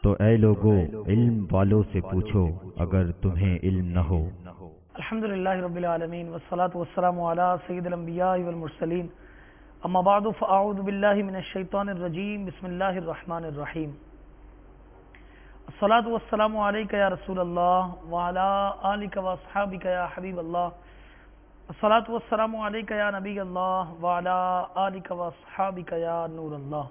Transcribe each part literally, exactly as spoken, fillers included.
تو اے لوگو علم والوں سے پوچھو اگر تمہیں علم نہ ہو۔ الحمدللہ رب العالمین والصلاة والسلام علی سید الانبیاء والمرسلین، اما بعد فاعوذ باللہ من الشیطان الرجیم، بسم اللہ الرحمن الرحیم۔ الصلاة والسلام علیک یا رسول اللہ وعلی آلک واصحابک یا حبیب اللہ، الصلاة والسلام علیک یا نبی اللہ وعلی آلک واصحابک یا نور اللہ۔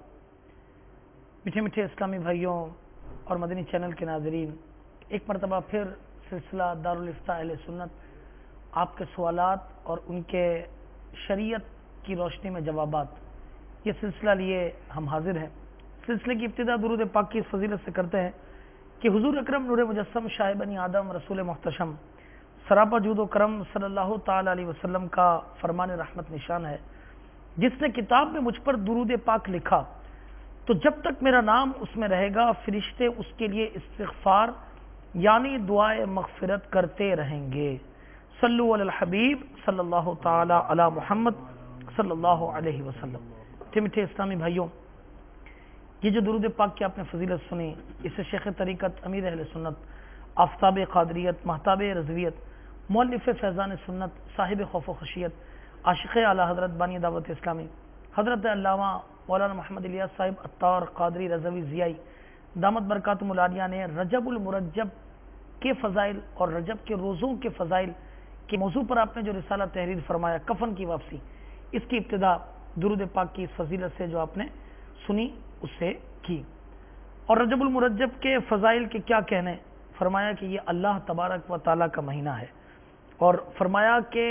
میٹھے میٹھے اسلامی بھائیوں اور مدنی چینل کے ناظرین، ایک مرتبہ پھر سلسلہ دارالافتاء اہل سنت آپ کے سوالات اور ان کے شریعت کی روشنی میں جوابات، یہ سلسلہ لیے ہم حاضر ہیں۔ سلسلے کی ابتدا درود پاک کی اس فضیلت سے کرتے ہیں کہ حضور اکرم نور مجسم شاہ بنی آدم رسول محتشم سراپا جود و کرم صلی اللہ تعالی علیہ وسلم کا فرمان رحمت نشان ہے، جس نے کتاب میں مجھ پر درود پاک لکھا تو جب تک میرا نام اس میں رہے گا فرشتے اس کے لیے استغفار یعنی دعائے مغفرت کرتے رہیں گے۔ صلو علی الحبیب صلی اللہ تعالی علی محمد صلی اللہ علیہ وسلم۔ میٹھے میٹھے اسلامی بھائیوں، یہ جو درود پاک کی آپ نے فضیلت سنی، اسے شیخ طریقت امیر اہل سنت آفتاب قادریت مہتاب رضویت مؤلف فیضان سنت صاحب خوف و خشیت عاشق اعلی حضرت بانی دعوت اسلامی حضرت علامہ مولانا محمد الیاس صاحب عطار قادری رضوی ضیائی دامت برکاتہم العالیہ نے رجب المرجب کے فضائل اور رجب کے روزوں کے فضائل کے موضوع پر آپ نے جو رسالہ تحریر فرمایا کفن کی واپسی، اس کی ابتدا درود پاک کی اس فضیلت سے جو آپ نے سنی اس سے کی۔ اور رجب المرجب کے فضائل کے کیا کہنے، فرمایا کہ یہ اللہ تبارک و تعالیٰ کا مہینہ ہے، اور فرمایا کہ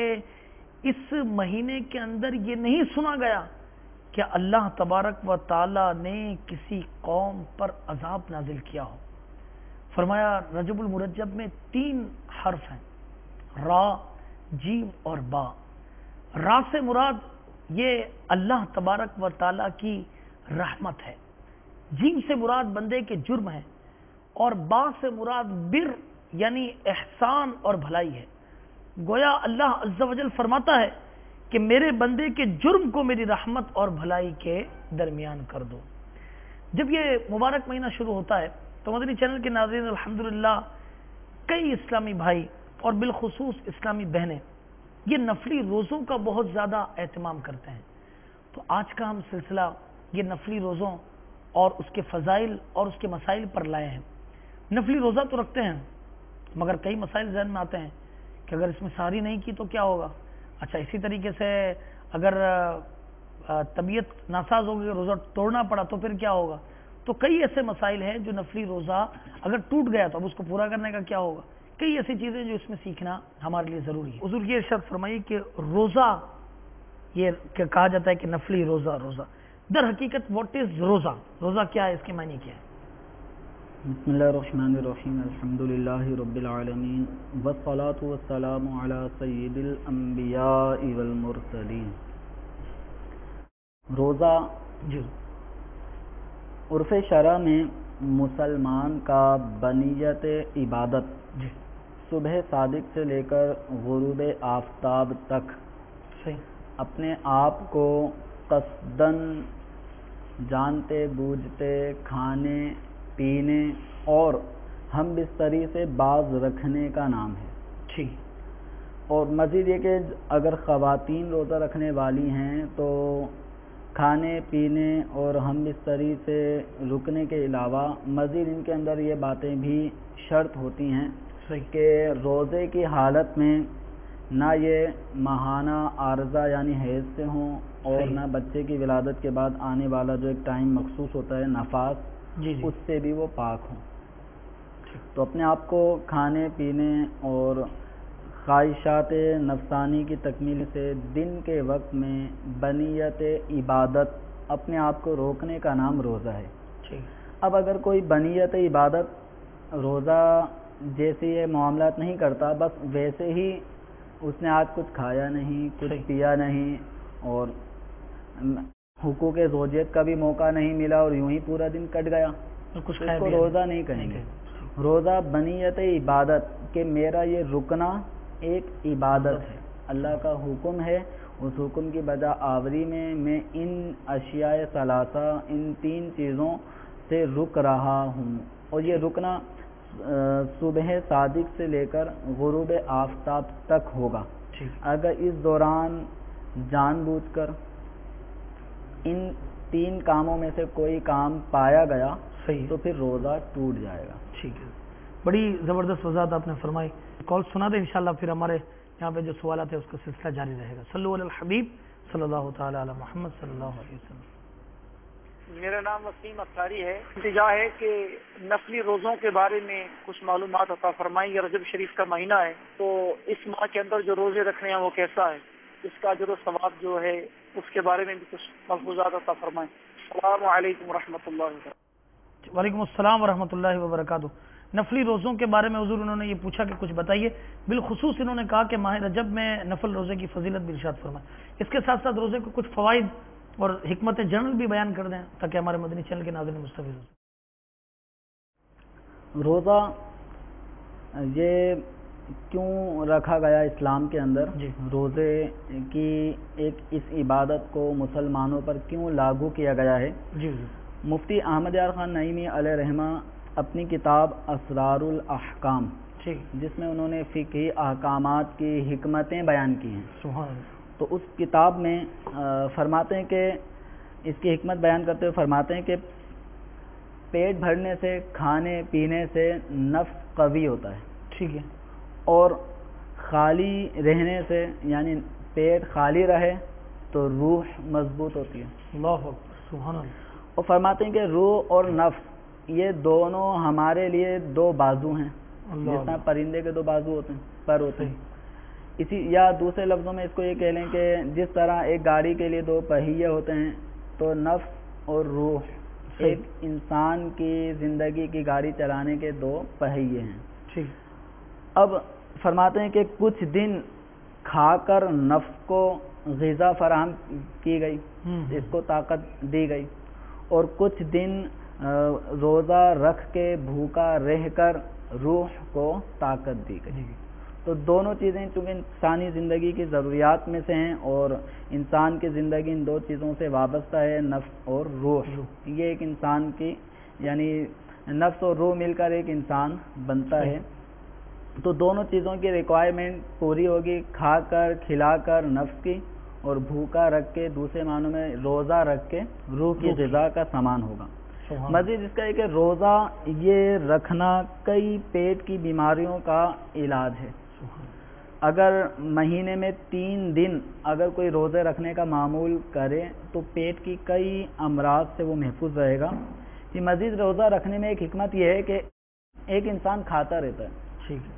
اس مہینے کے اندر یہ نہیں سنا گیا کہ اللہ تبارک و تعالی نے کسی قوم پر عذاب نازل کیا ہو۔ فرمایا رجب المرجب میں تین حرف ہیں، را، جیم اور با۔ را سے مراد یہ اللہ تبارک و تعالی کی رحمت ہے، جیم سے مراد بندے کے جرم ہے، اور با سے مراد بر یعنی احسان اور بھلائی ہے۔ گویا اللہ عز و جل فرماتا ہے کہ میرے بندے کے جرم کو میری رحمت اور بھلائی کے درمیان کر دو۔ جب یہ مبارک مہینہ شروع ہوتا ہے تو مدنی چینل کے ناظرین الحمدللہ کئی اسلامی بھائی اور بالخصوص اسلامی بہنیں یہ نفلی روزوں کا بہت زیادہ اہتمام کرتے ہیں۔ تو آج کا ہم سلسلہ یہ نفلی روزوں اور اس کے فضائل اور اس کے مسائل پر لائے ہیں۔ نفلی روزہ تو رکھتے ہیں مگر کئی مسائل ذہن میں آتے ہیں کہ اگر اس میں سحری نہیں کی تو کیا ہوگا۔ اچھا، اسی طریقے سے اگر طبیعت ناساز ہو گئی روزہ توڑنا پڑا تو پھر کیا ہوگا۔ تو کئی ایسے مسائل ہیں جو نفلی روزہ اگر ٹوٹ گیا تو اب اس کو پورا کرنے کا کیا ہوگا۔ کئی ایسی چیزیں جو اس میں سیکھنا ہمارے لیے ضروری ہے۔ حضور یہ ارشاد فرمائی کہ روزہ، یہ کہا جاتا ہے کہ نفلی روزہ روزہ در حقیقت واٹ از روزہ، روزہ کیا ہے، اس کے معنی کیا ہے؟ بسم اللہ الرحمن الرحیم، الحمدللہ رب العالمین والصلاة والسلام علی سید الانبیاء والمرسلین۔ روزہ جی عرف شرع میں مسلمان کا بنیت عبادت جی صبح صادق سے لے کر غروب آفتاب تک صحیح اپنے آپ کو قصداً جانتے بوجھتے کھانے پینے اور ہم بستری سے باز رکھنے کا نام ہے۔ ٹھیک۔ اور مزید یہ کہ اگر خواتین روزہ رکھنے والی ہیں تو کھانے پینے اور ہم بستری سے رکنے کے علاوہ مزید ان کے اندر یہ باتیں بھی شرط ہوتی ہیں کہ روزے کی حالت میں نہ یہ ماہانہ عارضہ یعنی حیض سے ہوں اور نہ بچے کی ولادت کے بعد آنے والا جو ایک ٹائم مخصوص ہوتا ہے نفاس، جی جی اس سے بھی وہ پاک ہوں۔ تو اپنے آپ کو کھانے پینے اور خواہشات نفسانی کی تکمیل سے دن کے وقت میں بنیت عبادت اپنے آپ کو روکنے کا نام روزہ ہے۔ اب اگر کوئی بنیت عبادت روزہ جیسے یہ معاملات نہیں کرتا، بس ویسے ہی اس نے آج کچھ کھایا نہیں، کچھ پیا نہیں اور حقوق زوجیت کا بھی موقع نہیں ملا اور یوں ہی پورا دن کٹ گیا، اس کو روزہ نہیں کہیں گے۔ روزہ بنیت عبادت کہ میرا یہ رکنا ایک عبادت ہے، اللہ کا حکم ہے، اس حکم کی بجا آوری میں میں ان اشیاء ثلاثہ، ان تین چیزوں سے رک رہا ہوں۔ اور یہ رکنا صبح صادق سے لے کر غروب آفتاب تک ہوگا. اگر اس دوران جان بوجھ کر ان تین کاموں میں سے کوئی کام پایا گیا صحیح تو پھر روزہ ٹوٹ جائے گا. ٹھیک ہے, بڑی زبردست وضاحت آپ نے فرمائی. کال سنا دیں انشاءاللہ, پھر ہمارے یہاں پہ جو سوالات ہیں اس کا سلسلہ جاری رہے گا. صلو علی الحبیب صلی اللہ تعالی علی محمد صلی اللہ علیہ وسلم. میرا نام وسیم اختاری ہے. التجا ہے کہ نفلی روزوں کے بارے میں کچھ معلومات عطا فرمائیں. یہ رجب شریف کا مہینہ ہے, تو اس ماہ کے اندر جو روزے رکھنے ہیں وہ کیسا ہے, اس کا اجر و ثواب جو ہے اس کے بارے میں بھی کچھ ملحوظات عطا فرمائیں. السلام علیکم ورحمۃ اللہ وبرکاتہ. وعلیکم السلام ورحمۃ اللہ وبرکاتہ. نفلی روزوں کے بارے میں حضور انہوں نے یہ پوچھا کہ کچھ بتائیے. بالخصوص انہوں نے کہا کہ ماہ رجب میں نفل روزے کی فضیلت بھی ارشاد فرمائیں. اس کے ساتھ ساتھ روزے کو کچھ فوائد اور حکمت جنرل بھی بیان کر دیں تاکہ ہمارے مدنی چینل کے ناظرین مستفید ہوں. روزہ یہ کیوں رکھا گیا اسلام کے اندر, جی روزے کی ایک اس عبادت کو مسلمانوں پر کیوں لاگو کیا گیا ہے. جی مفتی احمد یار خان نعیمی علیہ رحمہ اپنی کتاب اسرار الاحکام, جس میں انہوں نے فقہی احکامات کی حکمتیں بیان کی ہیں, سبحان اللہ, تو اس کتاب میں فرماتے ہیں کہ اس کی حکمت بیان کرتے ہوئے فرماتے ہیں کہ پیٹ بھرنے سے, کھانے پینے سے نفس قوی ہوتا ہے. ٹھیک ہے. اور خالی رہنے سے, یعنی پیٹ خالی رہے تو روح مضبوط ہوتی ہے. اللہ اکبر, سبحان اللہ. اور فرماتے ہیں کہ روح اور نفس یہ دونوں ہمارے لیے دو بازو ہیں, جس طرح پرندے کے دو بازو ہوتے ہیں, پر ہوتے ہیں. اسی یا دوسرے لفظوں میں اس کو یہ کہہ لیں کہ جس طرح ایک گاڑی کے لیے دو پہیے ہوتے ہیں, تو نفس اور روح ایک انسان کی زندگی کی گاڑی چلانے کے دو پہیے ہیں. ٹھیک. اب فرماتے ہیں کہ کچھ دن کھا کر نفس کو غذا فراہم کی گئی, اس کو طاقت دی گئی, اور کچھ دن روزہ رکھ کے بھوکا رہ کر روح کو طاقت دی گئی. تو دونوں چیزیں چونکہ انسانی زندگی کی ضروریات میں سے ہیں, اور انسان کی زندگی ان دو چیزوں سے وابستہ ہے, نفس اور روح. یہ ایک انسان کی, یعنی نفس اور روح مل کر ایک انسان بنتا ہے. تو دونوں چیزوں کی ریکوائرمنٹ پوری ہوگی, کھا کر کھلا کر نفس کی, اور بھوکا رکھ کے دوسرے معنوں میں روزہ رکھ کے روح کی غذا کا سامان ہوگا. مزید اس کا ہے کہ روزہ یہ رکھنا کئی پیٹ کی بیماریوں کا علاج ہے. اگر مہینے میں تین دن اگر کوئی روزے رکھنے کا معمول کرے تو پیٹ کی کئی امراض سے وہ محفوظ رہے گا. یہ مزید روزہ رکھنے میں ایک حکمت یہ ہے کہ ایک انسان کھاتا رہتا ہے, ٹھیک ہے,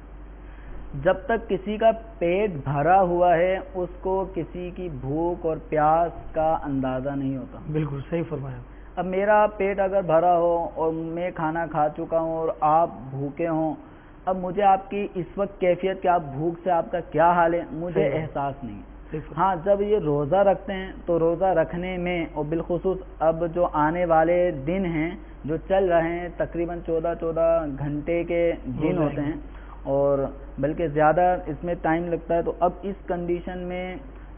جب تک کسی کا پیٹ بھرا ہوا ہے اس کو کسی کی بھوک اور پیاس کا اندازہ نہیں ہوتا. بالکل صحیح فرمایا. اب میرا پیٹ اگر بھرا ہو اور میں کھانا کھا چکا ہوں اور آپ بھوکے ہوں, اب مجھے آپ کی اس وقت کیفیت کہ آپ بھوک سے آپ کا کیا حال ہے مجھے احساس نہیں. ہاں, جب یہ روزہ رکھتے ہیں تو روزہ رکھنے میں, اور بالخصوص اب جو آنے والے دن ہیں جو چل رہے ہیں, تقریباً چودہ چودہ گھنٹے کے دن ہوتے ہیں, اور بلکہ زیادہ اس میں ٹائم لگتا ہے. تو اب اس کنڈیشن میں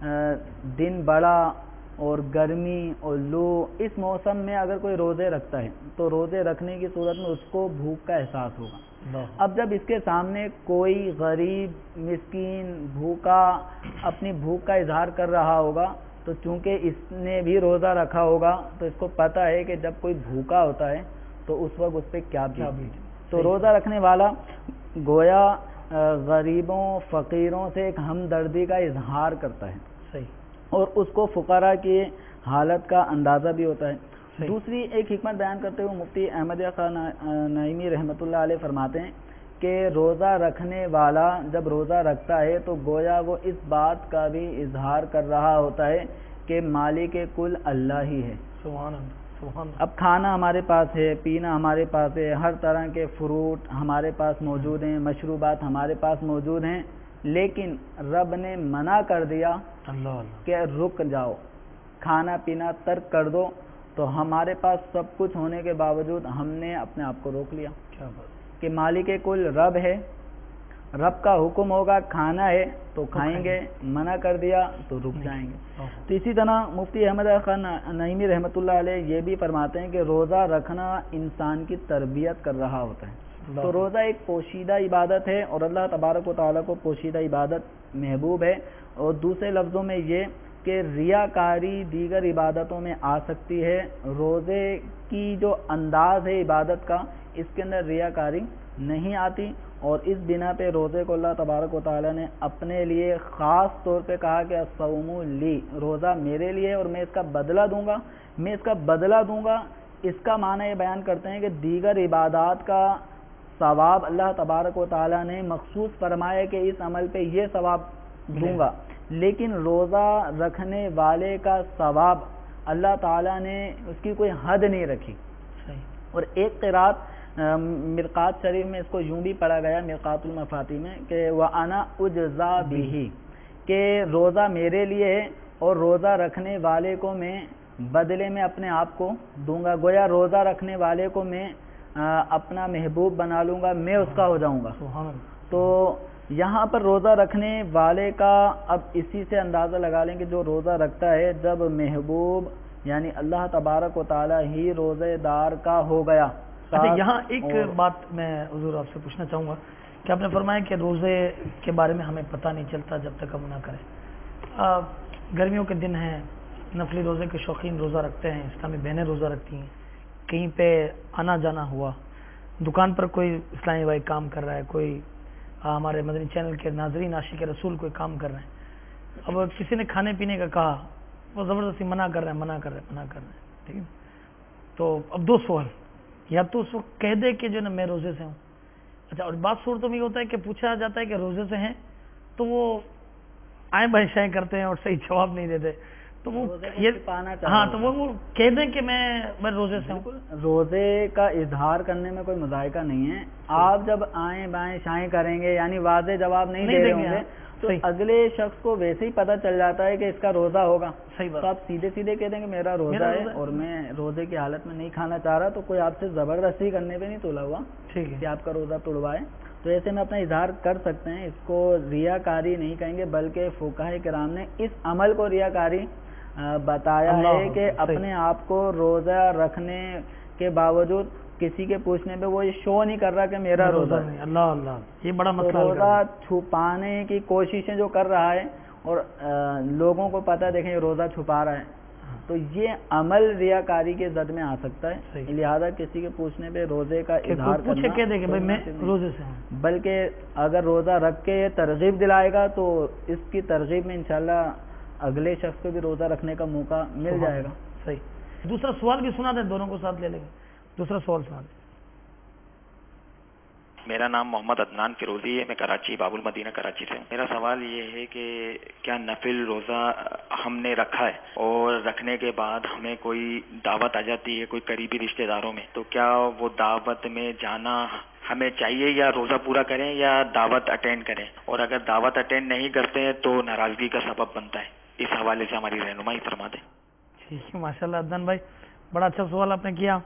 دن بڑا اور گرمی اور لو, اس موسم میں اگر کوئی روزے رکھتا ہے تو روزے رکھنے کی صورت میں اس کو بھوک کا احساس ہوگا. اب جب اس کے سامنے کوئی غریب مسکین بھوکا اپنی بھوک کا اظہار کر رہا ہوگا, تو چونکہ اس نے بھی روزہ رکھا ہوگا تو اس کو پتہ ہے کہ جب کوئی بھوکا ہوتا ہے تو اس وقت اس پہ کیا بیتی. تو روزہ رکھنے والا گویا غریبوں فقیروں سے ایک ہمدردی کا اظہار کرتا ہے, صحیح, اور اس کو فقراء کی حالت کا اندازہ بھی ہوتا ہے. دوسری ایک حکمت بیان کرتے ہوئے مفتی احمد یار خان نعیمی رحمۃ اللہ علیہ فرماتے ہیں کہ روزہ رکھنے والا جب روزہ رکھتا ہے تو گویا وہ اس بات کا بھی اظہار کر رہا ہوتا ہے کہ مالک کل اللہ ہی ہے. سبحان اللہ, سبحان اللہ. اب کھانا ہمارے پاس ہے, پینا ہمارے پاس ہے, ہر طرح کے فروٹ ہمارے پاس موجود ہیں, مشروبات ہمارے پاس موجود ہیں, لیکن رب نے منع کر دیا اللہ کہ رک جاؤ, کھانا پینا ترک کر دو. تو ہمارے پاس سب کچھ ہونے کے باوجود ہم نے اپنے آپ کو روک لیا. کیا بات, کہ مالک کل رب ہے, رب کا حکم ہوگا کھانا ہے تو کھائیں گے، منع کر دیا تو رک جائیں گے۔ تو اسی طرح مفتی احمد خان نعیمی رحمۃ اللہ علیہ یہ بھی فرماتے ہیں کہ روزہ رکھنا انسان کی تربیت کر رہا ہوتا ہے۔ تو روزہ ایک پوشیدہ عبادت ہے اور اللہ تبارک و تعالیٰ کو پوشیدہ عبادت محبوب ہے، اور دوسرے لفظوں میں یہ کہ ریاکاری دیگر عبادتوں میں آ سکتی ہے، روزے کی جو انداز ہے عبادت کا اس کے اندر ریاکاری نہیں آتی، اور اس بنا پہ روزے کو اللہ تبارک و تعالیٰ نے اپنے لیے خاص طور پہ کہا کہ الصوم لی، روزہ میرے لیے اور میں اس کا بدلہ دوں گا، میں اس کا بدلہ دوں گا۔ اس کا معنی یہ بیان کرتے ہیں کہ دیگر عبادات کا ثواب اللہ تبارک و تعالیٰ نے مخصوص فرمایا کہ اس عمل پہ یہ ثواب دوں گا، لیکن روزہ رکھنے والے کا ثواب اللہ تعالیٰ نے اس کی کوئی حد نہیں رکھی۔ اور ایک قرات مرقات شریف میں اس کو یوں بھی پڑھا گیا، مرقات المفاتیح میں، کہ وَأَنَا أُجْزَى بِهِ، کہ روزہ میرے لیے ہے اور روزہ رکھنے والے کو میں بدلے میں اپنے آپ کو دوں گا، گویا روزہ رکھنے والے کو میں اپنا محبوب بنا لوں گا، میں اس کا ہو جاؤں گا۔ تو یہاں پر روزہ رکھنے والے کا اب اسی سے اندازہ لگا لیں کہ جو روزہ رکھتا ہے جب محبوب یعنی اللہ تبارک و تعالیٰ ہی روزے دار کا ہو گیا۔ اچھا، یہاں ایک بات میں حضور آپ سے پوچھنا چاہوں گا کہ آپ نے فرمایا کہ روزے کے بارے میں ہمیں پتہ نہیں چلتا جب تک ہم نہ کریں۔ گرمیوں کے دن ہیں، نفلی روزے کے شوقین روزہ رکھتے ہیں، اسلامی بہنیں روزہ رکھتی ہیں، کہیں پہ آنا جانا ہوا، دکان پر کوئی اسلامی بھائی کام کر رہا ہے، کوئی ہمارے مدنی چینل کے ناظرین عاشق رسول کوئی کام کر رہے ہیں، اب کسی نے کھانے پینے کا کہا، وہ زبردستی منع کر رہے ہیں منع کر رہے ہیں منع کر رہے ہیں ٹھیک ہے، تو اب دو سوال، یا تو اس وقت کہہ دے کہ جو نا میں روزے سے ہوں، اچھا، اور بات صورتوں میں یہ ہوتا ہے کہ پوچھا جاتا ہے کہ روزے سے ہیں تو وہ آئیں بھائی شائیں کرتے ہیں اور صحیح جواب نہیں دیتے، تو وہ ہاں تو وہ کہہ دیں کہ میں میں روزے سے ہوں۔ روزے کا اظہار کرنے میں کوئی مذائقہ نہیں ہے، آپ جب آئیں بائیں شائیں کریں گے یعنی واضح جواب نہیں دے رہے ہوں گے تو اگلے شخص کو ویسے ہی پتہ چل جاتا ہے کہ اس کا روزہ ہوگا، تو آپ سیدھے سیدھے کہہ دیں کہ میرا روزہ ہے اور میں روزے کی حالت میں نہیں کھانا چاہ رہا، تو کوئی آپ سے زبردستی کرنے پہ نہیں تولا ہوا کہ آپ کا روزہ توڑوائے، تو ایسے میں اپنا اظہار کر سکتے ہیں، اس کو ریاکاری نہیں کہیں گے، بلکہ فقہاء کرام نے اس عمل کو ریاکاری بتایا ہے کہ اپنے آپ کو روزہ رکھنے کے باوجود کسی کے پوچھنے پہ وہ یہ شو نہیں کر رہا کہ میرا روزہ ہے، اللہ اللہ، یہ بڑا مسئلہ، روزہ چھپانے کی کوششیں جو کر رہا ہے اور لوگوں کو پتہ دیکھیں یہ روزہ چھپا رہا ہے، تو یہ عمل ریاکاری کے زد میں آ سکتا ہے، لہذا کسی کے پوچھنے پہ روزے کا اظہار کرنا، بلکہ اگر روزہ رکھ کے ترغیب دلائے گا تو اس کی ترغیب میں انشاءاللہ اگلے شخص کو بھی روزہ رکھنے کا موقع مل جائے گا۔ صحیح، دوسرا سوال بھی سنا دیں، دونوں کو ساتھ لے لیں گے، دوسرا سوال سنا دیں۔ میرا نام محمد عدنان فیروزی ہے، میں کراچی باب المدینہ کراچی سے ہوں۔ میرا سوال یہ ہے کہ کیا نفل روزہ ہم نے رکھا ہے اور رکھنے کے بعد ہمیں کوئی دعوت آ جاتی ہے کوئی قریبی رشتہ داروں میں، تو کیا وہ دعوت میں جانا ہمیں چاہیے یا روزہ پورا کریں یا دعوت اٹینڈ کریں، اور اگر دعوت اٹینڈ نہیں کرتے ہیں تو ناراضگی کا سبب بنتا ہے، اس حوالے سے ہماری رہنمائی فرما دیں۔ ٹھیک ہے، ماشاء اللہ عدنان بھائی، بڑا اچھا سوال آپ نے کیا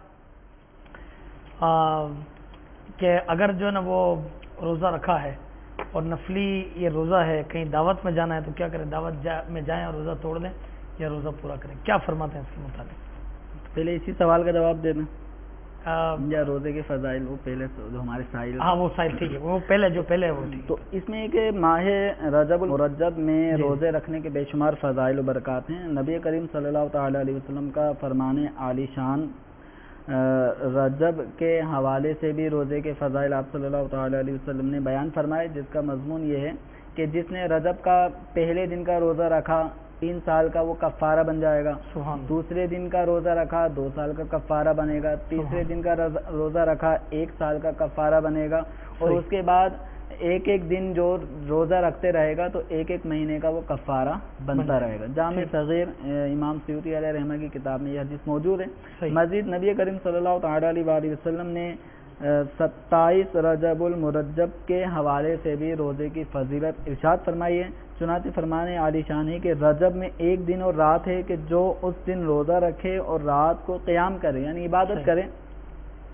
کہ اگر جو ہے نا وہ روزہ رکھا ہے اور نفلی یہ روزہ ہے، کہیں دعوت میں جانا ہے تو کیا کریں، دعوت میں جائیں اور روزہ توڑ دیں یا روزہ پورا کریں، کیا فرماتے ہیں اس کے مطابق؟ پہلے اسی سوال کا جواب دے دیں یا روزے کے فضائل، وہ پہلے جو ہمارے سائل، ہاں وہ سائل ٹھیک ہے، وہ پہلے جو پہلے وہ ٹھیک۔ تو اس میں کہ ماہ رجب المرجب میں روزے رکھنے کے بے شمار فضائل و برکات ہیں۔ نبی کریم صلی اللہ تعالی علیہ وسلم کا فرمان عالی شان رجب کے حوالے سے بھی روزے کے فضائل آپ صلی اللہ تعالی علیہ وسلم نے بیان فرمائے، جس کا مضمون یہ ہے کہ جس نے رجب کا پہلے دن کا روزہ رکھا تین سال کا وہ کفارہ بن جائے گا، دوسرے دن کا روزہ رکھا دو سال کا کفارہ بنے گا، تیسرے دن کا روزہ رکھا ایک سال کا کفارہ بنے گا، اور اس کے بعد ایک ایک دن جو روزہ رکھتے رہے گا تو ایک ایک مہینے کا وہ کفارہ بنتا رہے گا۔ جامع صغیر امام سیوطی علیہ رحمہ کی کتاب میں یہ حدیث موجود ہے۔ مزید نبی کریم صلی اللہ تعالی علیہ وسلم نے ستائیس رجب المرجب کے حوالے سے بھی روزے کی فضیلت ارشاد فرمائی ہے۔ چنانچہ فرمانے عالی شان ہے کہ رجب میں ایک دن اور رات ہے کہ جو اس دن روزہ رکھے اور رات کو قیام کرے یعنی عبادت کرے،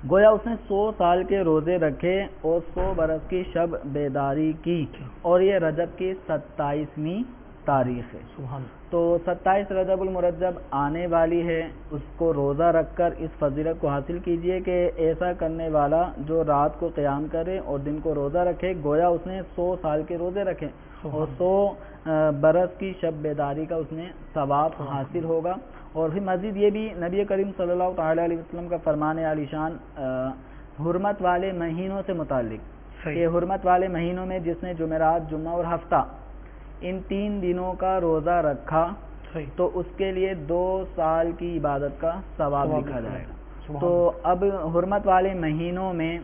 گویا اس نے سو سال کے روزے رکھے اور سو برس کی شب بیداری کی، اور یہ رجب کی ستائیسویں تاریخ ہے۔ سبحان تو ستائیس رجب المرجب آنے والی ہے، اس کو روزہ رکھ کر اس فضیلت کو حاصل کیجئے کہ ایسا کرنے والا جو رات کو قیام کرے اور دن کو روزہ رکھے، گویا اس نے سو سال کے روزے رکھے اور سو برس کی شب بیداری کا اس نے ثواب حاصل ہوگا۔ اور پھر مزید یہ بھی نبی کریم صلی اللہ تعالی علیہ وسلم کا فرمان عالی شان حرمت والے مہینوں سے متعلق کہ حرمت والے مہینوں میں جس نے جمعرات، جمعہ اور ہفتہ ان تین دنوں کا روزہ رکھا تو اس کے لیے دو سال کی عبادت کا ثواب لکھا جائے گا۔ تو اب حرمت والے مہینوں میں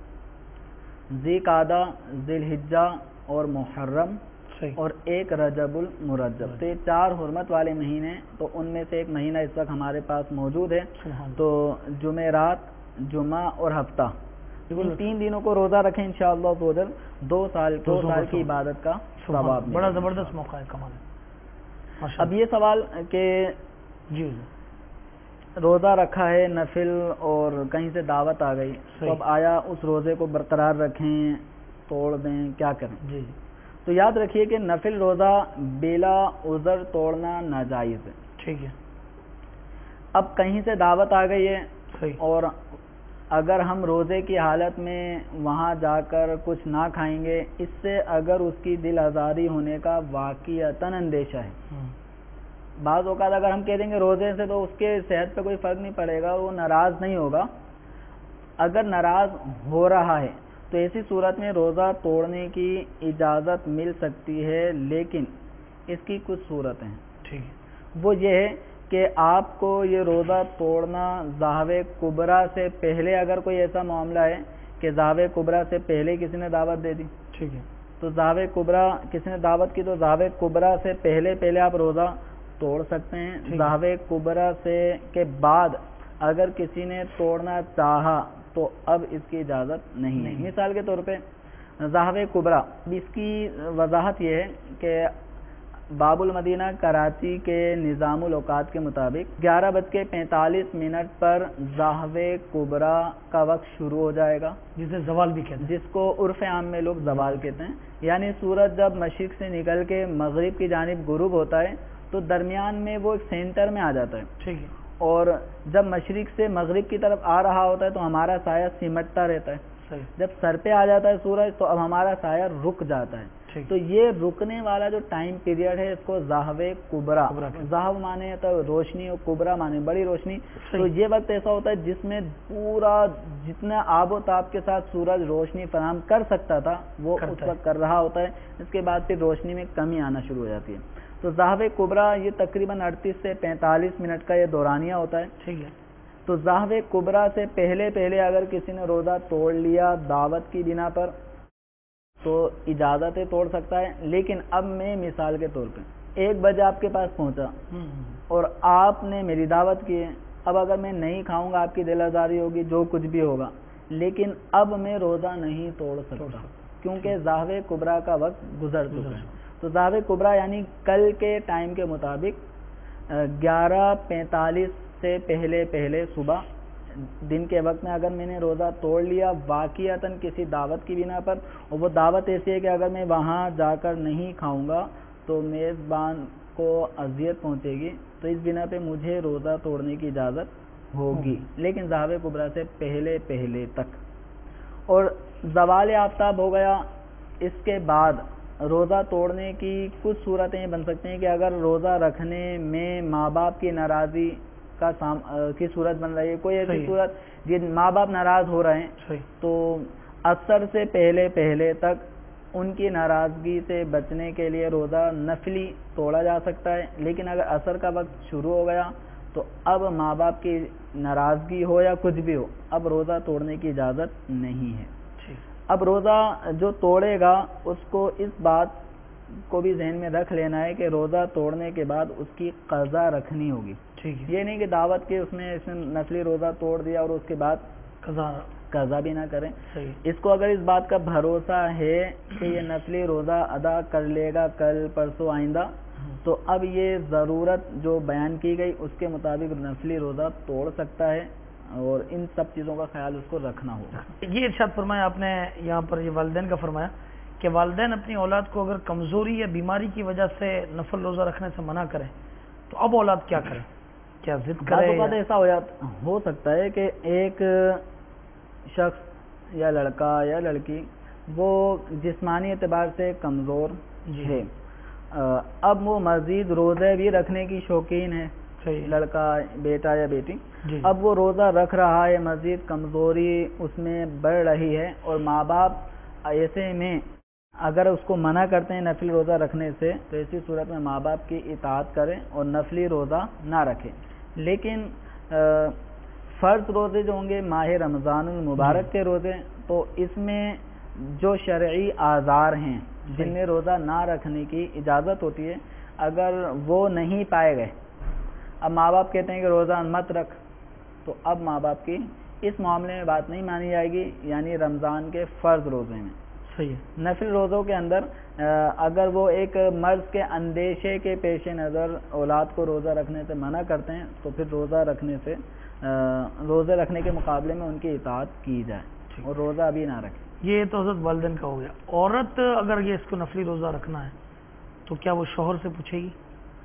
ذی قعدہ، ذی الحجہ اور محرم اور ایک رجب المرجب، تو یہ چار حرمت والے مہینے، تو ان میں سے ایک مہینہ اس وقت ہمارے پاس موجود ہے، تو جمعرات، جمعہ اور ہفتہ، ان تین دنوں کو روزہ رکھیں انشاءاللہ تعالی دو سال دو سال کی عبادت کا ثواب۔ بڑا زبردست موقع ہے، کمال ہے۔ اب یہ سوال کہ جی روزہ رکھا ہے نفل اور کہیں سے دعوت آ گئی، تو اب آیا اس روزے کو برقرار رکھیں، توڑ دیں، کیا کریں؟ جی تو یاد رکھیے کہ نفل روزہ بلا عذر توڑنا ناجائز ہے۔ ٹھیک ہے۔ اب کہیں سے دعوت آ گئی ہے صحیح، اور اگر ہم روزے کی حالت میں وہاں جا کر کچھ نہ کھائیں گے، اس سے اگر اس کی دل آزاری ہونے کا واقعتاً اندیشہ ہے۔ بعض اوقات اگر ہم کہہ دیں گے روزے سے تو اس کے صحت پہ کوئی فرق نہیں پڑے گا، وہ ناراض نہیں ہوگا، اگر ناراض ہو رہا ہے تو ایسی صورت میں روزہ توڑنے کی اجازت مل سکتی ہے، لیکن اس کی کچھ صورتیں ہیں۔ ٹھیک ہے۔ وہ یہ ہے کہ آپ کو یہ روزہ توڑنا ظاہر کبریٰ سے پہلے، اگر کوئی ایسا معاملہ ہے کہ ظاہر کبریٰ سے پہلے کسی نے دعوت دے دی، ٹھیک ہے، تو ظاہر کبریٰ کسی نے دعوت کی تو ظاہر کبریٰ سے پہلے پہلے آپ روزہ توڑ سکتے ہیں۔ ظاہر کبریٰ سے کے بعد اگر کسی نے توڑنا چاہا تو اب اس کی اجازت نہیں ہے۔ مثال کے طور پہ ظاہر کبریٰ، اس کی وضاحت یہ ہے کہ باب المدینہ کراچی کے نظام الاوقات کے مطابق گیارہ بج کے پینتالیس منٹ پر ظاہر کبریٰ کا وقت شروع ہو جائے گا، جسے زوال بھی کہتے ہیں، جس کو عرف عام میں لوگ زوال کہتے ہیں، یعنی سورج جب مشرق سے نکل کے مغرب کی جانب غروب ہوتا ہے تو درمیان میں وہ ایک سینٹر میں آ جاتا ہے، ٹھیک ہے، اور جب مشرق سے مغرب کی طرف آ رہا ہوتا ہے تو ہمارا سایہ سمٹتا رہتا ہے، صحیح، جب سر پہ آ جاتا ہے سورج تو اب ہمارا سایہ رک جاتا ہے، تو یہ رکنے والا جو ٹائم پیریڈ ہے اس کو ظاہر کبریٰ، ظاہر مانے تو روشنی اور کبریٰ مانے بڑی روشنی، تو یہ وقت ایسا ہوتا ہے جس میں پورا جتنا آب و تاب کے ساتھ سورج روشنی فراہم کر سکتا تھا وہ اس وقت کر رہا ہوتا ہے، اس کے بعد پھر روشنی میں کمی آنا شروع ہو جاتی ہے۔ تو ظاہر کبریٰ یہ تقریباً اڑتیس سے پینتالیس منٹ کا یہ دورانیہ ہوتا ہے، ٹھیک ہے۔ تو ظاہر کبریٰ سے پہلے پہلے اگر کسی نے روزہ توڑ لیا دعوت کی بنا پر تو اجازت توڑ سکتا ہے، لیکن اب میں مثال کے طور پہ ایک بجے آپ کے پاس پہنچا اور آپ نے میری دعوت کی ہے، اب اگر میں نہیں کھاؤں گا آپ کی دل آزاری ہوگی، جو کچھ بھی ہوگا، لیکن اب میں روزہ نہیں توڑ سکتا کیونکہ ظاہر کبریٰ کا وقت گزر چکا ہے۔ تو ظاہر کبریٰ یعنی کل کے ٹائم کے مطابق گیارہ پینتالیس سے پہلے پہلے صبح دن کے وقت میں اگر میں نے روزہ توڑ لیا واقعتاً کسی دعوت کی بنا پر، اور وہ دعوت ایسی ہے کہ اگر میں وہاں جا کر نہیں کھاؤں گا تو میزبان کو اذیت پہنچے گی، تو اس بنا پہ مجھے روزہ توڑنے کی اجازت ہوگی، لیکن ظاہر کبریٰ سے پہلے پہلے تک۔ اور زوال آفتاب ہو گیا، اس کے بعد روزہ توڑنے کی کچھ صورتیں بن سکتی ہیں کہ اگر روزہ رکھنے میں ماں باپ کی ناراضی کا سام... کی صورت بن رہی ہے، کوئی ایسی صورت جن ماں باپ ناراض ہو رہے ہیں تو عصر سے پہلے پہلے تک ان کی ناراضگی سے بچنے کے لیے روزہ نفلی توڑا جا سکتا ہے، لیکن اگر عصر کا وقت شروع ہو گیا تو اب ماں باپ کی ناراضگی ہو یا کچھ بھی ہو، اب روزہ توڑنے کی اجازت نہیں ہے۔ اب روزہ جو توڑے گا اس کو اس بات کو بھی ذہن میں رکھ لینا ہے کہ روزہ توڑنے کے بعد اس کی قضا رکھنی ہوگی، یہ نہیں کہ دعوت کے اس نے اس نے نفلی روزہ توڑ دیا اور اس کے بعد قضا قضا بھی نہ کریں۔ اس کو اگر اس بات کا بھروسہ ہے کہ یہ نفلی روزہ ادا کر لے گا کل پرسوں آئندہ، تو اب یہ ضرورت جو بیان کی گئی اس کے مطابق نفلی روزہ توڑ سکتا ہے، اور ان سب چیزوں کا خیال اس کو رکھنا ہوگا. یہ ارشاد فرمایا آپ نے یہاں پر یہ والدین کا فرمایا کہ والدین اپنی اولاد کو اگر کمزوری یا بیماری کی وجہ سے نفل روزہ رکھنے سے منع کریں تو اب اولاد کیا کرے؟ کیا ضد کرے؟ بعض اوقات ایسا ہو جاتا ہو سکتا ہے کہ ایک شخص یا لڑکا یا لڑکی وہ جسمانی اعتبار سے کمزور ہے, اب وہ مزید روزے بھی رکھنے کی شوقین ہے, لڑکا بیٹا یا بیٹی, اب وہ روزہ رکھ رہا ہے, مزید کمزوری اس میں بڑھ رہی ہے, اور ماں باپ ایسے میں اگر اس کو منع کرتے ہیں نفلی روزہ رکھنے سے تو ایسی صورت میں ماں باپ کی اطاعت کریں اور نفلی روزہ نہ رکھیں. لیکن فرض روزے جو ہوں گے ماہ رمضان المبارک کے روزے, تو اس میں جو شرعی آزار ہیں جن میں روزہ نہ رکھنے کی اجازت ہوتی ہے, اگر وہ نہیں پائے گئے, اب ماں باپ کہتے ہیں کہ روزہ مت رکھ, تو اب ماں باپ کی اس معاملے میں بات نہیں مانی جائے گی, یعنی رمضان کے فرض روزے میں. صحیح ہے. نفل روزوں کے اندر اگر وہ ایک مرض کے اندیشے کے پیش نظر اولاد کو روزہ رکھنے سے منع کرتے ہیں تو پھر روزہ رکھنے سے روزے رکھنے کے مقابلے میں ان کی اطاعت کی جائے اور روزہ ابھی نہ رکھیں. یہ تو حضرت والدین کا ہو گیا. عورت اگر یہ اس کو نفلی روزہ رکھنا ہے تو کیا وہ شوہر سے پوچھے گی؟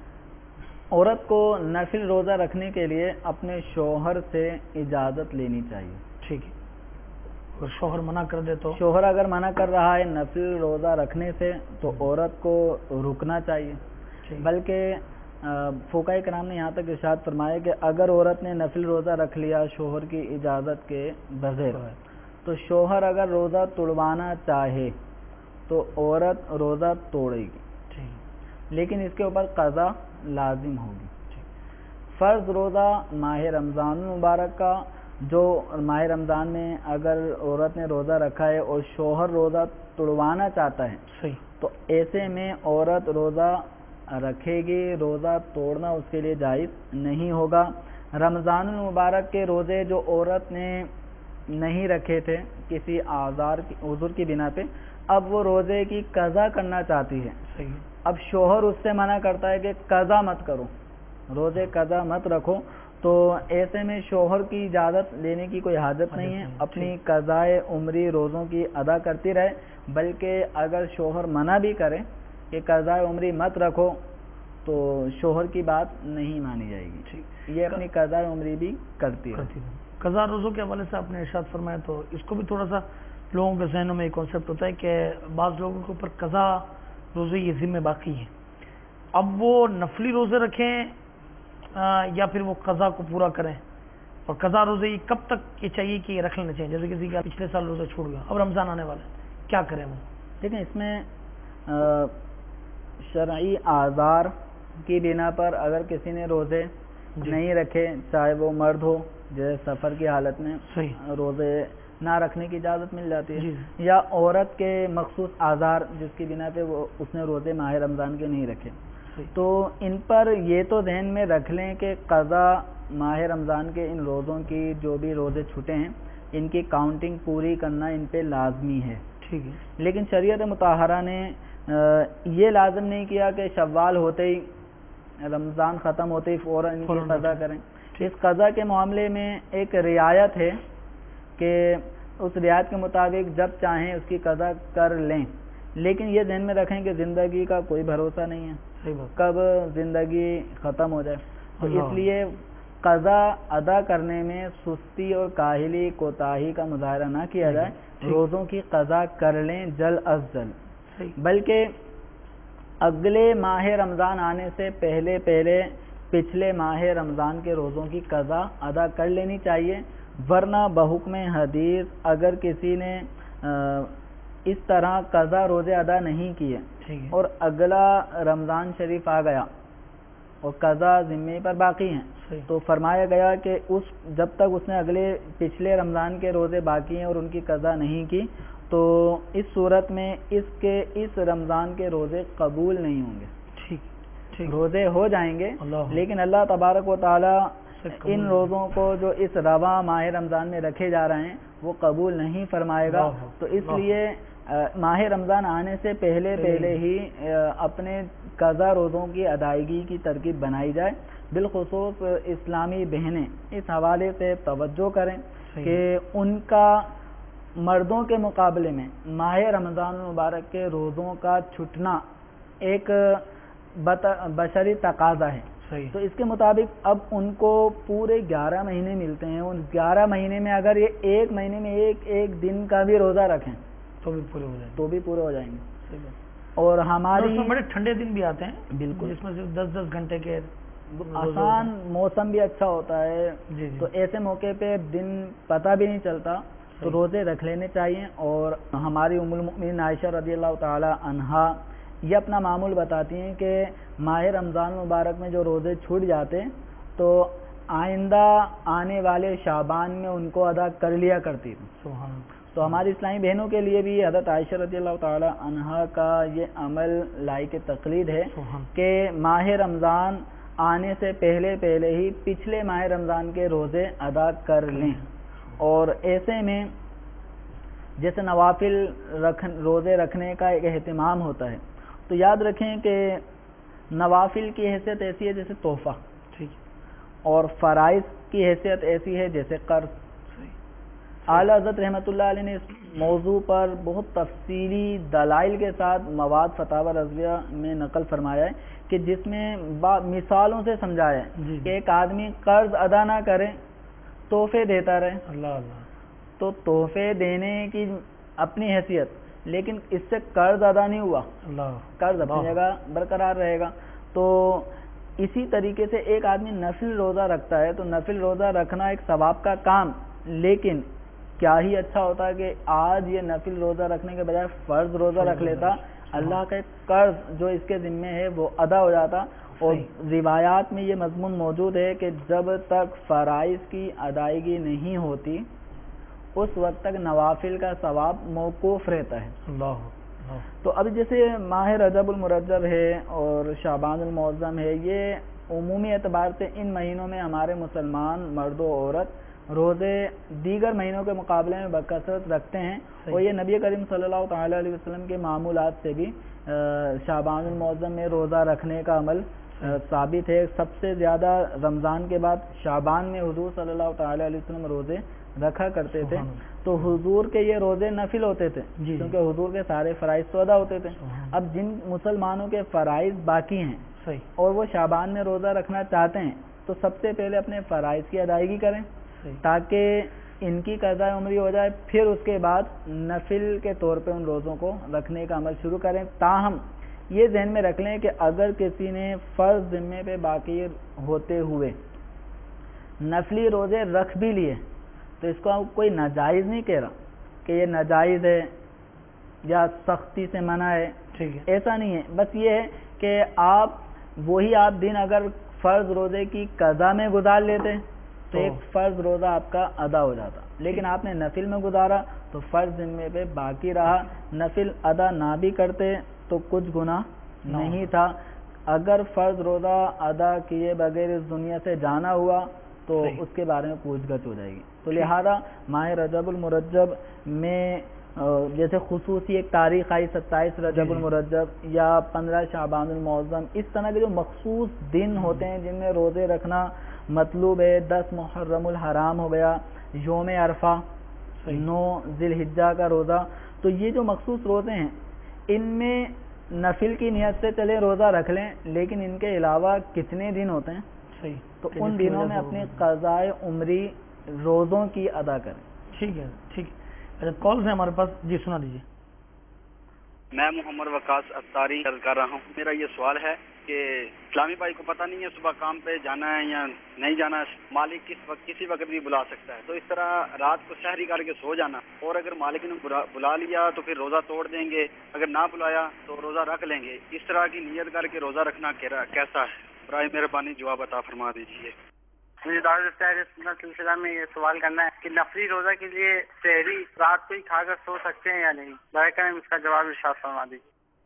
عورت کو نفل روزہ رکھنے کے لیے اپنے شوہر سے اجازت لینی چاہیے. ٹھیک ہے. اگر شوہر منع کر دے تو؟ شوہر اگر منع کر رہا ہے نفل روزہ رکھنے سے تو عورت کو رکنا چاہیے. بلکہ فقہاء کرام نے یہاں تک ارشاد فرمایا کہ اگر عورت نے نفل روزہ رکھ لیا شوہر کی اجازت کے بغیر, تو شوہر اگر روزہ توڑوانا چاہے تو عورت روزہ توڑے گی, لیکن اس کے اوپر قضا لازم ہوگی. فرض روزہ ماہ رمضان مبارک کا, جو ماہ رمضان میں اگر عورت نے روزہ رکھا ہے اور شوہر روزہ توڑوانا چاہتا ہے, صحیح, تو ایسے میں عورت روزہ رکھے گی, روزہ توڑنا اس کے لیے جائز نہیں ہوگا. رمضان المبارک کے روزے جو عورت نے نہیں رکھے تھے کسی آزار کی عذر کی بنا پہ, اب وہ روزے کی قضا کرنا چاہتی ہے. صحیح. اب شوہر اس سے منع کرتا ہے کہ قضا مت کرو, روزے قضا مت رکھو, تو ایسے میں شوہر کی اجازت لینے کی کوئی حاجت نہیں ہے, اپنی قضائے عمری روزوں کی ادا کرتی رہے. بلکہ اگر شوہر منع بھی کرے کہ قضائے عمری مت رکھو تو شوہر کی بات نہیں مانی جائے گی, یہ اپنی قضائے عمری بھی کرتی ہے. قضا روزوں کے حوالے سے آپ نے ارشاد فرمایا, تو اس کو بھی تھوڑا سا لوگوں کے ذہنوں میں ایک کانسیپٹ ہوتا ہے کہ بعض لوگوں کے اوپر قضا روزے یہ ذمہ باقی ہیں, اب وہ نفلی روزے رکھیں یا پھر وہ قضا کو پورا کریں, اور قضا روزے یہ کب تک یہ چاہیے کہ یہ رکھ لینا چاہیے؟ جیسے کسی کا پچھلے سال روزہ چھوڑ گیا, اب رمضان آنے والا ہے, کیا کریں وہ؟ دیکھیں, اس میں شرعی آزار کی بنا پر اگر کسی نے روزے نہیں رکھے, چاہے وہ مرد ہو جیسے سفر کی حالت میں روزے نہ رکھنے کی اجازت مل جاتی ہے, یا عورت کے مخصوص آزار جس کی بنا پہ وہ اس نے روزے ماہ رمضان کے نہیں رکھے, تو ان پر یہ تو ذہن میں رکھ لیں کہ قضا ماہ رمضان کے ان روزوں کی جو بھی روزے چھوٹے ہیں ان کی کاؤنٹنگ پوری کرنا ان پہ لازمی ہے. ٹھیک ہے. لیکن شریعت مطہرہ نے یہ لازم نہیں کیا کہ شوال ہوتے ہی رمضان ختم ہوتے ہی فوراً ان کی قضا کریں. اس قضا کے معاملے میں ایک رعایت ہے کہ اس رعایت کے مطابق جب چاہیں اس کی قضا کر لیں, لیکن یہ ذہن میں رکھیں کہ زندگی کا کوئی بھروسہ نہیں ہے, کب زندگی ختم ہو جائے, تو اس لیے قضا ادا کرنے میں سستی اور کاہلی کوتاہی کا مظاہرہ نہ کیا جائے, روزوں کی قضا کر لیں جلد از جلد, بلکہ اگلے ماہ رمضان آنے سے پہلے پہلے پچھلے ماہ رمضان کے روزوں کی قضا ادا کر لینی چاہیے. ورنہ بحکم حدیث اگر کسی نے اس طرح قضا روزے ادا نہیں کیے اور اگلا رمضان شریف آ گیا اور قضا ذمے پر باقی ہیں, تو فرمایا گیا کہ اس جب تک اس نے اگلے پچھلے رمضان کے روزے باقی ہیں اور ان کی قضا نہیں کی, تو اس صورت میں اس کے اس رمضان کے روزے قبول نہیں ہوں گے. روزے ہو جائیں گے, لیکن اللہ تبارک و تعالی ان روزوں کو جو اس رواں ماہ رمضان میں رکھے جا رہے ہیں وہ قبول نہیں فرمائے گا. تو اس لیے ماہ رمضان آنے سے پہلے پہلے ہی اپنے قضا روزوں کی ادائیگی کی ترکیب بنائی جائے بالخصوص اسلامی بہنیں اس حوالے سے توجہ کریں کہ ان کا مردوں کے مقابلے میں ماہ رمضان المبارک کے روزوں کا چھٹنا ایک بشری تقاضا ہے. تو اس کے مطابق اب ان کو پورے گیارہ مہینے ملتے ہیں. ان گیارہ مہینے میں اگر یہ ایک مہینے میں ایک ایک دن کا بھی روزہ رکھیں تو بھی پورے ہو جائیں تو بھی پورے ہو جائیں گے. اور ہماری بڑے ٹھنڈے دن بھی آتے ہیں بالکل جس میں صرف دس دس گھنٹے کے آسان موسم بھی اچھا ہوتا ہے. جی جی. تو ایسے موقع پہ دن پتہ بھی نہیں چلتا تو روزے رکھ لینے چاہیے. اور ہماری ام المؤمنین عائشہ رضی اللہ تعالی عنہا یہ اپنا معمول بتاتی ہیں کہ ماہ رمضان مبارک میں جو روزے چھوٹ جاتے تو آئندہ آنے والے شعبان میں ان کو ادا کر لیا کرتی تھی. سبحان. تو ہماری اسلامی بہنوں کے لیے بھی حضرت عائشہ رضی اللہ تعالی عنہا کا یہ عمل لائق تقلید ہے کہ ماہ رمضان آنے سے پہلے پہلے ہی پچھلے ماہ رمضان کے روزے ادا کر لیں. اور ایسے میں جیسے نوافل رکھ روزے رکھنے کا ایک اہتمام ہوتا ہے تو یاد رکھیں کہ نوافل کی حیثیت ایسی ہے جیسے تحفہ, ٹھیک, اور فرائض کی حیثیت ایسی ہے جیسے قرض. اعلیٰ حضرت رحمۃ اللہ علیہ نے اس موضوع پر بہت تفصیلی دلائل کے ساتھ مواد فتاوی رضویہ میں نقل فرمایا ہے کہ جس میں مثالوں سے سمجھایا ہے کہ ایک آدمی قرض ادا نہ کرے, تحفے دیتا رہے. اللہ اللہ. تو تحفے دینے کی اپنی حیثیت, لیکن اس سے قرض ادا نہیں ہوا, قرض اپنی جگہ برقرار رہے گا. تو اسی طریقے سے ایک آدمی نفل روزہ رکھتا ہے تو نفل روزہ رکھنا ایک ثواب کا کام, لیکن کیا ہی اچھا ہوتا کہ آج یہ نفل روزہ رکھنے کے بجائے فرض روزہ رکھ لیتا, اللہ کا ایک قرض جو اس کے ذمے ہے وہ ادا ہو جاتا. اور روایات میں یہ مضمون موجود ہے کہ جب تک فرائض کی ادائیگی نہیں ہوتی اس وقت تک نوافل کا ثواب موقوف رہتا ہے. اللہ. تو اب جیسے ماہ رجب المرجب ہے اور شعبان المعظم ہے, یہ عمومی اعتبار سے ان مہینوں میں ہمارے مسلمان مرد و عورت روزے دیگر مہینوں کے مقابلے میں بکثرت رکھتے ہیں. اور یہ نبی کریم صلی اللہ تعالی علیہ وسلم کے معمولات سے بھی شعبان المعظم میں روزہ رکھنے کا عمل ثابت ہے. سب سے زیادہ رمضان کے بعد شعبان میں حضور صلی اللہ تعالی علیہ وسلم روزے رکھا کرتے تھے. تو حضور کے یہ روزے نفل ہوتے تھے کیونکہ حضور کے سارے فرائض تو ادا ہوتے تھے. اب جن مسلمانوں کے فرائض باقی ہیں اور وہ شعبان میں روزہ رکھنا چاہتے ہیں تو سب سے پہلے اپنے فرائض کی ادائیگی کریں تاکہ ان کی قضاء عمری ہو جائے, پھر اس کے بعد نفل کے طور پہ ان روزوں کو رکھنے کا عمل شروع کریں. تاہم یہ ذہن میں رکھ لیں کہ اگر کسی نے فرض ذمے پہ باقی ہوتے ہوئے نفلی روزے رکھ بھی لیے تو اس کو کوئی ناجائز نہیں کہہ رہا کہ یہ ناجائز ہے یا سختی سے منع ہے, ٹھیک ہے, ایسا نہیں ہے. بس یہ ہے کہ آپ وہی آپ دن اگر فرض روزے کی قضا میں گزار لیتے تو ایک فرض روزہ آپ کا ادا ہو جاتا, لیکن آپ نے نفل میں گزارا تو فرض ذمے پہ باقی رہا. نفل ادا نہ بھی کرتے تو کچھ گناہ نہیں تھا. اگر فرض روزہ ادا کیے بغیر اس دنیا سے جانا ہوا تو اس کے بارے میں پوچھ گچھ ہو جائے گی. تو لہذا ماہ رجب المرجب میں جیسے خصوصی ایک تاریخ آئی ستائیس رجب المرجب یا پندرہ شعبان المعظم, اس طرح کے جو مخصوص دن ہوتے ہیں جن میں روزے رکھنا مطلوب ہے. دس محرم الحرام ہو گیا, یوم عرفہ, نو ذی الحجہ کا روزہ. تو یہ جو مخصوص روزے ہیں ان میں نفل کی نیت سے چلے روزہ رکھ لیں, لیکن ان کے علاوہ کتنے دن ہوتے ہیں صحیح تو ان دنوں میں اپنی قضاء عمری روزوں کی ادا کریں. ٹھیک ہے, ٹھیک ہے. اچھا کالز ہیں ہمارے پاس, جی سنا دیجیے. میں محمد وقاص افطاری کر رہا ہوں. میرا یہ سوال ہے کہ اسلامی بھائی کو پتہ نہیں ہے صبح کام پہ جانا ہے یا نہیں جانا, مالک کس وقت کسی وقت بھی بلا سکتا ہے, تو اس طرح رات کو سحری کر کے سو جانا, اور اگر مالک نے بلا لیا تو پھر روزہ توڑ دیں گے, اگر نہ بلایا تو روزہ رکھ لیں گے. اس طرح کی نیت کر کے روزہ رکھنا کیسا ہے؟ برائے مہربانی جواب عطا فرما دیجیے. مجھے دعوت سلسلہ میں یہ سوال کرنا ہے کہ نفلی روزہ کے لیے سحری رات کو ہی کھا کر سو سکتے ہیں یا نہیں؟ برائے کرم اس کا جواب ارشاد فرما دیجیے.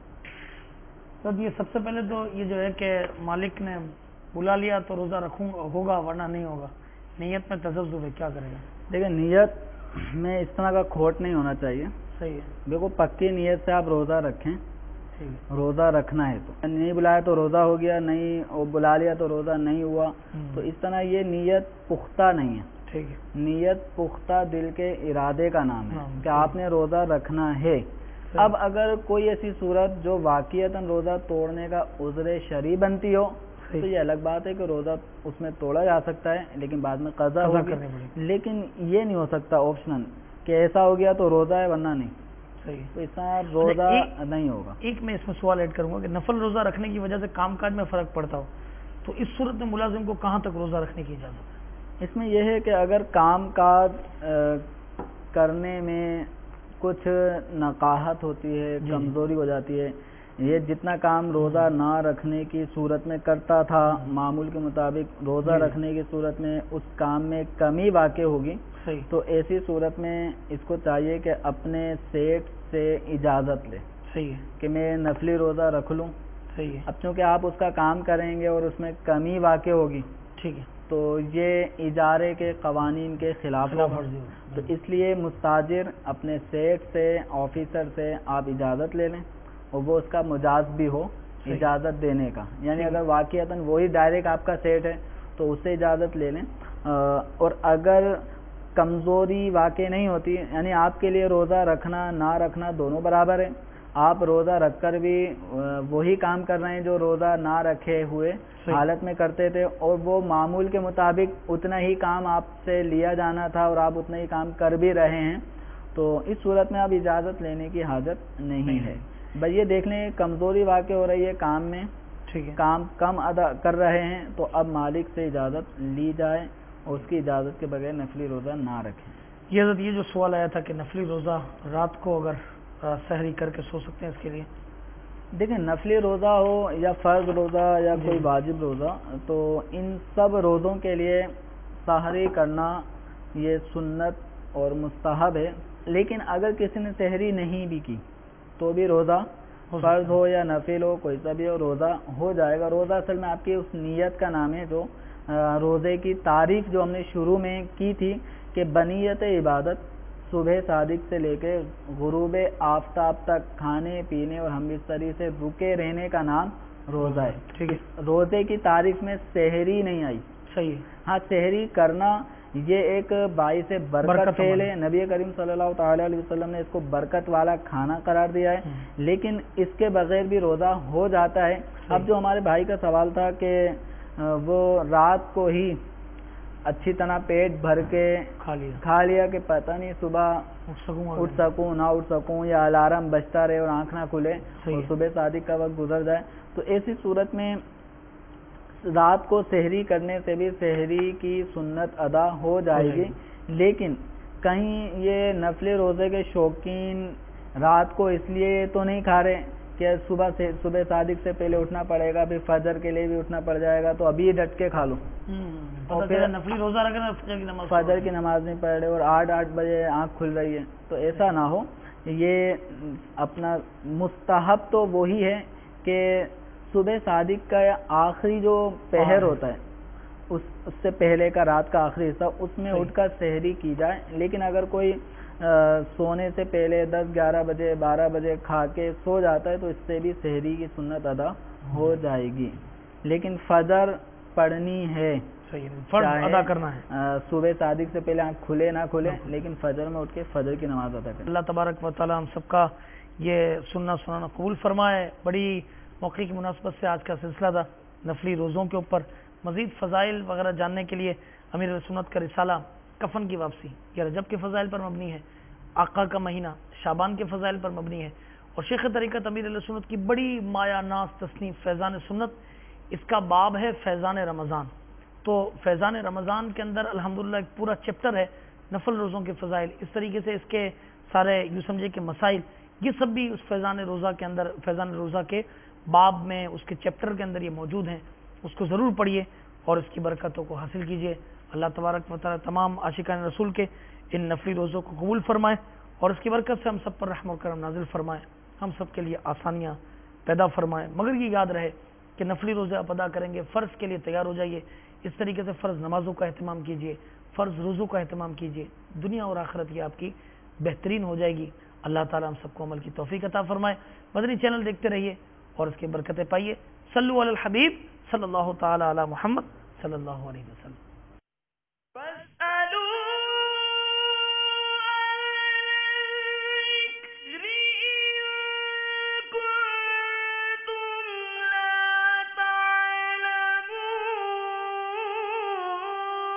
تو یہ سب سے پہلے تو یہ جو ہے کہ مالک نے بلا لیا تو روزہ رکھوں ہوگا ورنہ نہیں ہوگا. نیت میں تذبذب ہے, کیا کرے گا؟ دیکھیں نیت میں اس طرح کا کھوٹ نہیں ہونا چاہیے. صحیح ہے. دیکھو پکی نیت سے آپ روزہ رکھیں, روزہ رکھنا ہے تو نہیں بلایا تو روزہ ہو گیا, نہیں بلا لیا تو روزہ نہیں ہوا. تو اس طرح یہ نیت پختہ نہیں ہے, نیت پختہ دل کے ارادے کا نام ہے کہ آپ نے روزہ رکھنا ہے. اب اگر کوئی ایسی صورت جو واقعتاً روزہ توڑنے کا عذر شرعی بنتی ہو تو یہ الگ بات ہے کہ روزہ اس میں توڑا جا سکتا ہے لیکن بعد میں قضا ہوگی, لیکن یہ نہیں ہو سکتا آپشنل کہ ایسا ہو گیا تو روزہ ہے ورنہ نہیں. تو اس طرح روزہ نہیں ہوگا. ایک میں اس میں سوال ایڈ کروں گا کہ نفل روزہ رکھنے کی وجہ سے کام کاج میں فرق پڑتا ہو تو اس صورت میں ملازم کو کہاں تک روزہ رکھنے کی اجازت ہے؟ اس میں یہ ہے کہ اگر کام کاج کرنے میں کچھ نقاہت ہوتی ہے, کمزوری ہو جاتی ہے, یہ جتنا کام روزہ نہ رکھنے کی صورت میں کرتا تھا معمول کے مطابق روزہ رکھنے کی صورت میں اس کام میں کمی واقع ہوگی, تو ایسی صورت میں اس کو چاہیے کہ اپنے سیٹ سے اجازت لے کہ میں نفلی روزہ رکھ لوں. اب چونکہ آپ اس کا کام کریں گے اور اس میں کمی واقع ہوگی ٹھیک ہے تو یہ اجارے کے قوانین کے خلاف ہوگا. تو اس لیے مستاجر اپنے سیٹ سے, آفیسر سے آپ اجازت لے لیں اور وہ اس کا مجاز بھی ہو اجازت دینے کا, یعنی اگر واقعتاً وہی ڈائریکٹ آپ کا سیٹ ہے تو اس سے اجازت لے لیں. اور اگر کمزوری واقع نہیں ہوتی, یعنی آپ کے لیے روزہ رکھنا نہ رکھنا دونوں برابر ہے, آپ روزہ رکھ کر بھی وہی کام کر رہے ہیں جو روزہ نہ رکھے ہوئے حالت میں کرتے تھے اور وہ معمول کے مطابق اتنا ہی کام آپ سے لیا جانا تھا اور آپ اتنا ہی کام کر بھی رہے ہیں, تو اس صورت میں اب اجازت لینے کی حاجت نہیں ہے. بس یہ دیکھ لیں کمزوری واقع ہو رہی ہے کام میں, کام کم ادا کر رہے ہیں تو اب مالک سے اجازت لی جائے اور اس کی اجازت کے بغیر نفلی روزہ نہ رکھیں. یہ حضرت یہ جو سوال آیا تھا کہ نفلی روزہ رات کو اگر سحری کر کے سو سکتے ہیں, اس کے لیے دیکھیں نفلی روزہ ہو یا فرض روزہ یا کوئی واجب روزہ, تو ان سب روزوں کے لیے سحری کرنا یہ سنت اور مستحب ہے. لیکن اگر کسی نے سحری نہیں بھی کی تو بھی روزہ فرض ہو یا نفل ہو کوئی سا بھی ہو روزہ ہو جائے گا. روزہ اصل میں آپ کی اس نیت کا نام ہے جو روزے کی تعریف جو ہم نے شروع میں کی تھی کہ بنیت عبادت صبح صادق سے لے کے غروب آفتاب تک کھانے پینے اور ہم بستری سے رکے رہنے کا نام روزہ ہے. ٹھیک ہے, روزے کی تعریف میں سحری نہیں آئی. صحیح, ہاں سحری کرنا یہ ایک باعث برکت فعل ہے. نبی کریم صلی اللہ تعالی علیہ وسلم نے اس کو برکت والا کھانا قرار دیا ہے, لیکن اس کے بغیر بھی روزہ ہو جاتا ہے. اب جو ہمارے بھائی کا سوال تھا کہ وہ رات کو ہی اچھی طرح پیٹ بھر کے کھا لیا کہ پتہ نہیں صبح اٹھ سکوں نہ اٹھ سکوں یا الارم بجتا رہے اور آنکھ نہ کھلے اور صبح صادق کا وقت گزر جائے, تو ایسی صورت میں رات کو سحری کرنے سے بھی سحری کی سنت ادا ہو جائے گی. لیکن کہیں یہ نفل روزے کے شوقین رات کو اس لیے تو نہیں کھا رہے کہ صبح سے صبح صادق سے پہلے اٹھنا پڑے گا, پھر فجر کے لیے بھی اٹھنا پڑ جائے گا, تو ابھی ڈٹ کے کھا لو اور پھر نفلی روزہ رکھنا فجر کی نماز فجر کی نماز نہیں پڑھ رہے اور آٹھ آٹھ بجے آنکھ کھل رہی ہے, تو ایسا نہ ہو. یہ اپنا مستحب تو وہی ہے کہ صبح صادق کا آخری جو پہر ہوتا ہے اس اس سے پہلے کا رات کا آخری حصہ اس میں اٹھ کر سحری کی جائے. لیکن اگر کوئی سونے سے پہلے دس گیارہ بجے بارہ بجے کھا کے سو جاتا ہے تو اس سے بھی سحری کی سنت ادا ہو جائے گی. لیکن فجر پڑھنی ہے, فرض ادا کرنا ہے, صبح صادق سے پہلے آنکھ کھلے نہ کھلے, لیکن فجر میں اٹھ کے فجر کی نماز ادا کریں. اللہ تبارک و تعالی ہم سب کا یہ سننا سنانا قبول فرمائے. بڑی موقع کی مناسبت سے آج کا سلسلہ تھا نفلی روزوں کے اوپر. مزید فضائل وغیرہ جاننے کے لیے امیر سنت کا رسالہ کفن کی واپسی یہ رجب کے فضائل پر مبنی ہے, آقا کا مہینہ شعبان کے فضائل پر مبنی ہے, اور شیخ طریقت امیر علیہ سنت کی بڑی مایا ناز تصنیف فیضان سنت, اس کا باب ہے فیضان رمضان. تو فیضان رمضان کے اندر الحمدللہ ایک پورا چیپٹر ہے نفل روزوں کے فضائل. اس طریقے سے اس کے سارے یوں سمجھے کہ مسائل یہ سب بھی اس فیضان روزہ کے اندر فیضان روزہ کے باب میں اس کے چیپٹر کے اندر یہ موجود ہیں. اس کو ضرور پڑھیے اور اس کی برکتوں کو حاصل کیجیے. اللہ تبارک و تعالی تمام عاشقان رسول کے ان نفلی روزوں کو قبول فرمائے اور اس کی برکت سے ہم سب پر رحم و کرم نازل فرمائے, ہم سب کے لیے آسانیاں پیدا فرمائے. مگر یہ یاد رہے کہ نفلی روزے آپ ادا کریں گے فرض کے لیے تیار ہو جائیے. اس طریقے سے فرض نمازوں کا اہتمام کیجیے, فرض روزوں کا اہتمام کیجیے. دنیا اور آخرت کی آپ کی بہترین ہو جائے گی. اللہ تعالیٰ ہم سب کو عمل کی توفیق عطا فرمائے. مدنی چینل دیکھتے رہیے اور اس کی برکتیں پائیے. صلو علی الحبیب صلی اللہ تعالی علی محمد صلی اللہ علیہ وسلم.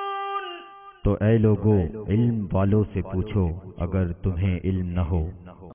تو اے لوگو علم والوں سے پوچھو اگر تمہیں علم نہ ہو.